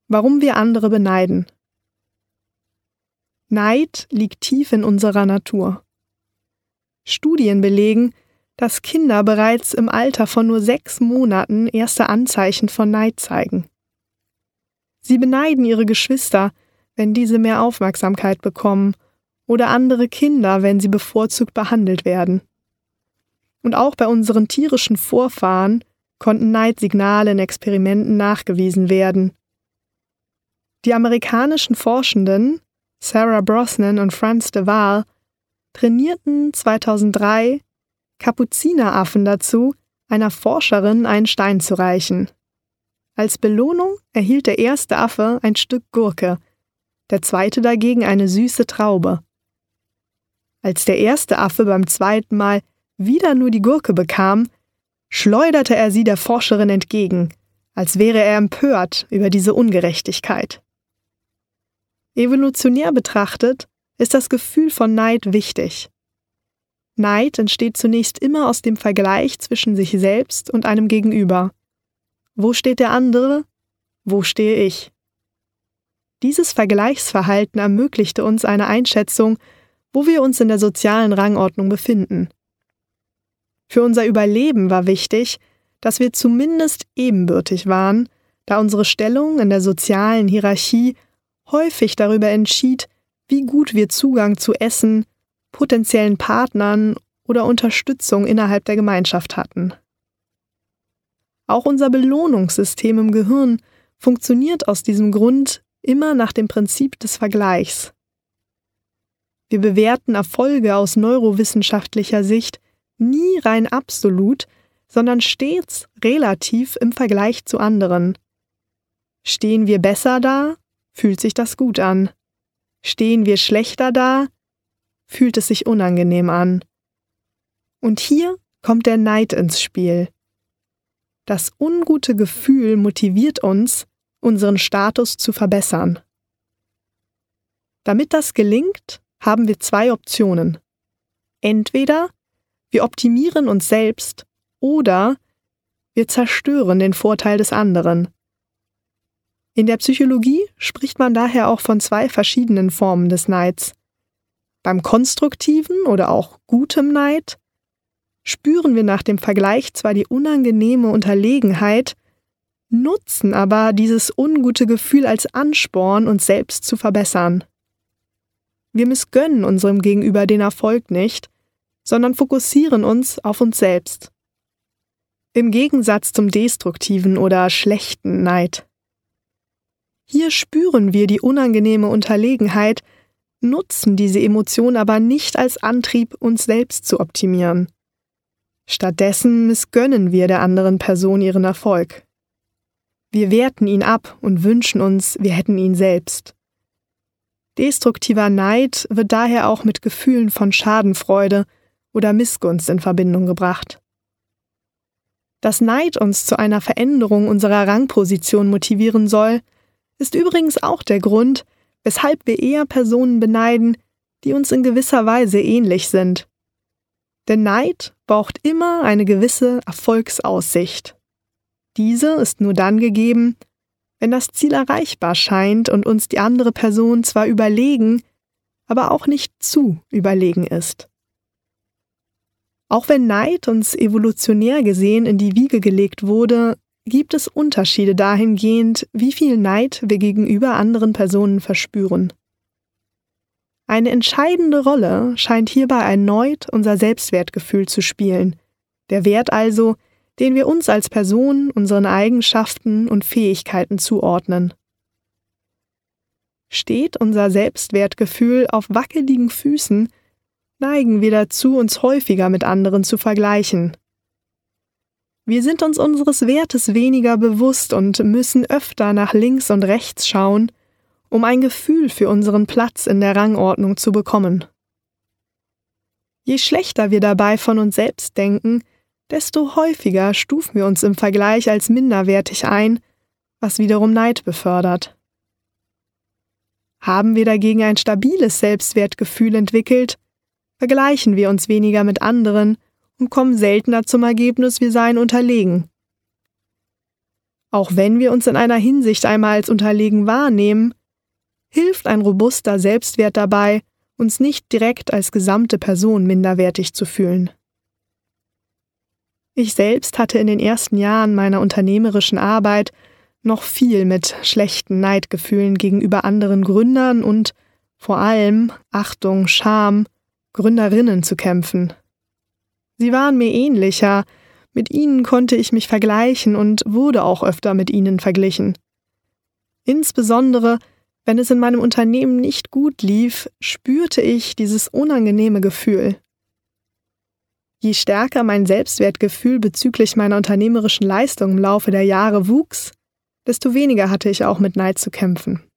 Warum wir andere beneiden. Neid liegt tief in unserer Natur. Studien belegen, dass Kinder bereits im Alter von nur 6 Monaten erste Anzeichen von Neid zeigen. Sie beneiden ihre Geschwister, wenn diese mehr Aufmerksamkeit bekommen, oder andere Kinder, wenn sie bevorzugt behandelt werden. Und auch bei unseren tierischen Vorfahren konnten Neidsignale in Experimenten nachgewiesen werden. Die amerikanischen Forschenden Sarah Brosnan und Franz de Waal trainierten 2003 Kapuzineraffen dazu, einer Forscherin einen Stein zu reichen. Als Belohnung erhielt der erste Affe ein Stück Gurke, der zweite dagegen eine süße Traube. Als der erste Affe beim zweiten Mal wieder nur die Gurke bekam, schleuderte er sie der Forscherin entgegen, als wäre er empört über diese Ungerechtigkeit. Evolutionär betrachtet ist das Gefühl von Neid wichtig. Neid entsteht zunächst immer aus dem Vergleich zwischen sich selbst und einem Gegenüber. Wo steht der andere? Wo stehe ich? Dieses Vergleichsverhalten ermöglichte uns eine Einschätzung, wo wir uns in der sozialen Rangordnung befinden. Für unser Überleben war wichtig, dass wir zumindest ebenbürtig waren, da unsere Stellung in der sozialen Hierarchie häufig darüber entschied, wie gut wir Zugang zu Essen, potenziellen Partnern oder Unterstützung innerhalb der Gemeinschaft hatten. Auch unser Belohnungssystem im Gehirn funktioniert aus diesem Grund immer nach dem Prinzip des Vergleichs. Wir bewerten Erfolge aus neurowissenschaftlicher Sicht nie rein absolut, sondern stets relativ im Vergleich zu anderen. Stehen wir besser da, fühlt sich das gut an. Stehen wir schlechter da, fühlt es sich unangenehm an. Und hier kommt der Neid ins Spiel. Das ungute Gefühl motiviert uns, unseren Status zu verbessern. Damit das gelingt, haben wir 2 Optionen. Entweder wir optimieren uns selbst oder wir zerstören den Vorteil des anderen. In der Psychologie spricht man daher auch von 2 verschiedenen Formen des Neids. Beim konstruktiven oder auch gutem Neid spüren wir nach dem Vergleich zwar die unangenehme Unterlegenheit, nutzen aber dieses ungute Gefühl als Ansporn, uns selbst zu verbessern. Wir missgönnen unserem Gegenüber den Erfolg nicht, sondern fokussieren uns auf uns selbst. Im Gegensatz zum destruktiven oder schlechten Neid. Hier spüren wir die unangenehme Unterlegenheit, nutzen diese Emotion aber nicht als Antrieb, uns selbst zu optimieren. Stattdessen missgönnen wir der anderen Person ihren Erfolg. Wir werten ihn ab und wünschen uns, wir hätten ihn selbst. Destruktiver Neid wird daher auch mit Gefühlen von Schadenfreude oder Missgunst in Verbindung gebracht. Dass Neid uns zu einer Veränderung unserer Rangposition motivieren soll, ist übrigens auch der Grund, weshalb wir eher Personen beneiden, die uns in gewisser Weise ähnlich sind. Denn Neid braucht immer eine gewisse Erfolgsaussicht. Diese ist nur dann gegeben, wenn das Ziel erreichbar scheint und uns die andere Person zwar überlegen, aber auch nicht zu überlegen ist. Auch wenn Neid uns evolutionär gesehen in die Wiege gelegt wurde, gibt es Unterschiede dahingehend, wie viel Neid wir gegenüber anderen Personen verspüren. Eine entscheidende Rolle scheint hierbei erneut unser Selbstwertgefühl zu spielen, der Wert also, den wir uns als Person, unseren Eigenschaften und Fähigkeiten zuordnen. Steht unser Selbstwertgefühl auf wackeligen Füßen, neigen wir dazu, uns häufiger mit anderen zu vergleichen. Wir sind uns unseres Wertes weniger bewusst und müssen öfter nach links und rechts schauen, um ein Gefühl für unseren Platz in der Rangordnung zu bekommen. Je schlechter wir dabei von uns selbst denken, desto häufiger stufen wir uns im Vergleich als minderwertig ein, was wiederum Neid befördert. Haben wir dagegen ein stabiles Selbstwertgefühl entwickelt, vergleichen wir uns weniger mit anderen und kommen seltener zum Ergebnis, wir seien unterlegen. Auch wenn wir uns in einer Hinsicht einmal als unterlegen wahrnehmen, hilft ein robuster Selbstwert dabei, uns nicht direkt als gesamte Person minderwertig zu fühlen. Ich selbst hatte in den ersten Jahren meiner unternehmerischen Arbeit noch viel mit schlechten Neidgefühlen gegenüber anderen Gründern und vor allem, Achtung, Scham, Gründerinnen zu kämpfen. Sie waren mir ähnlicher, mit ihnen konnte ich mich vergleichen und wurde auch öfter mit ihnen verglichen. Insbesondere, wenn es in meinem Unternehmen nicht gut lief, spürte ich dieses unangenehme Gefühl. Je stärker mein Selbstwertgefühl bezüglich meiner unternehmerischen Leistung im Laufe der Jahre wuchs, desto weniger hatte ich auch mit Neid zu kämpfen.